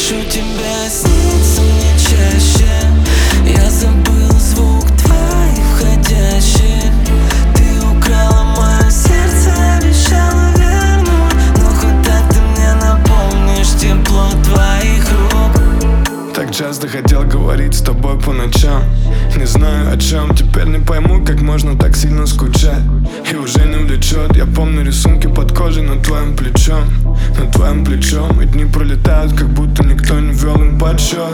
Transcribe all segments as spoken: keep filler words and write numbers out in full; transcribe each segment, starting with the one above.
Прошу тебя сниться мне чаще. Я забыл звук твоих входящих. Ты украла мое сердце, обещала вернуть. Но хоть так ты мне напомнишь тепло твоих рук. Так часто хотел говорить с тобой по ночам. Не знаю о чем, теперь не пойму, как можно так сильно скучать. И уже не влечет. Я помню рисунки под кожей над твоим плечом. Над твоим плечом. И дни пролетают, как будто никто не вел им подсчет.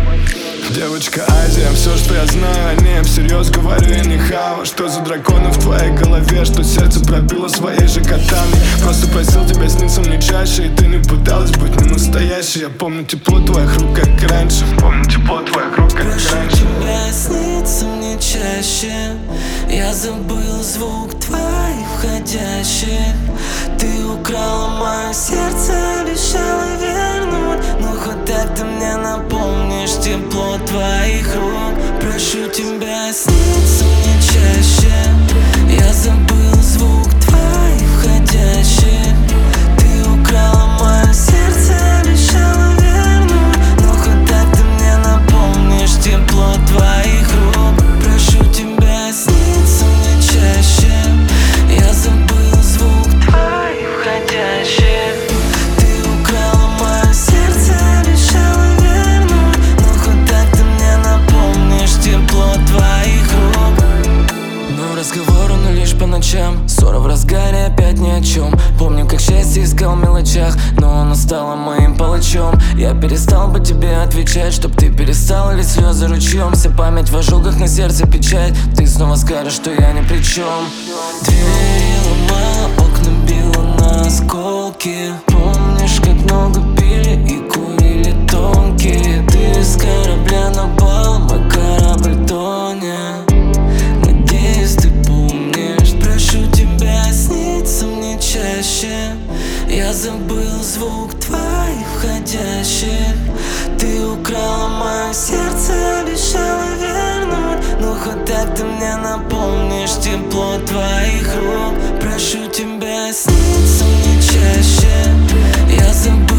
Девочка Азия, все, что я знаю о ней, я всерьез говорю, я не хава. Что за драконы в твоей голове, что сердце пробило своей же котами. Просто просил тебя сниться мне чаще, и ты не пыталась быть не настоящей. Я помню тепло твоих рук, как раньше. Помню тепло твоих рук, как Прошу раньше. тебя сниться мне чаще. Я забыл звук твоих входящих. Ты украла мое сердце, обещала вернуть. Но хоть так ты мне напомнишь тепло твоих рук. Прошу тебя сниться мне чаще. Я забыл звук твоих входящих. Ты украла мое сердце, обещала вернуть. Но хоть так ты мне напомнишь тепло твоих рук. Прошу тебя сниться мне чаще. Я забыл звук твоих входящих. Ты украла мое сердце, обещала вернуть. Но хоть так ты мне напомнишь тепло твоих рук. Но разговор он лишь по ночам. Ссора в разгаре, опять ни о чем. Помню, как счастье искал в мелочах, но оно стало моим палачом. Я перестал бы тебе отвечать, чтоб ты перестал лить слезы ручьем. Вся память в ожогах, на сердце печать. Ты снова скажешь, что я ни при чем. Двери ломала, окна била на осколки. Помнишь, как много пили и курили тонкие. Ты с корабля на бал, мой корабль тонет. Надеюсь, ты помнишь. Прошу тебя сниться мне чаще. Я забыл звук твоих входящих. Ты украла мое сердце, обещала вернуть. Но хоть так ты мне напомнишь тепло твоих рук. Прошу тебя сниться мне чаще. Я забыл